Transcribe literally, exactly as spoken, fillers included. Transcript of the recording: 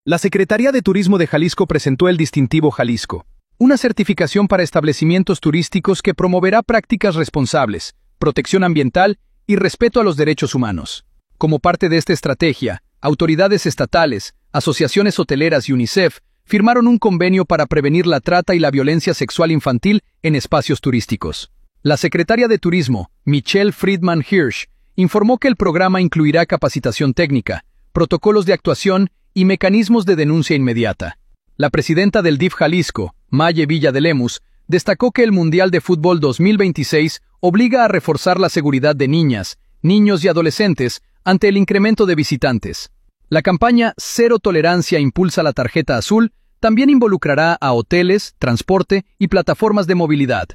La Secretaría de Turismo de Jalisco presentó el distintivo Jalisco, una certificación para establecimientos turísticos que promoverá prácticas responsables, protección ambiental y respeto a los derechos humanos. Como parte de esta estrategia, autoridades estatales, asociaciones hoteleras y UNICEF firmaron un convenio para prevenir la trata y la violencia sexual infantil en espacios turísticos. La secretaria de Turismo, Michelle Friedman Hirsch, informó que el programa incluirá capacitación técnica, protocolos de actuación y mecanismos de denuncia inmediata. La presidenta del D I F Jalisco, Maye Villa de Lemus, destacó que el Mundial de Fútbol dos mil veintiséis obliga a reforzar la seguridad de niñas, niños y adolescentes ante el incremento de visitantes. La campaña Cero Tolerancia Impulsa la Tarjeta Azul también involucrará a hoteles, transporte y plataformas de movilidad.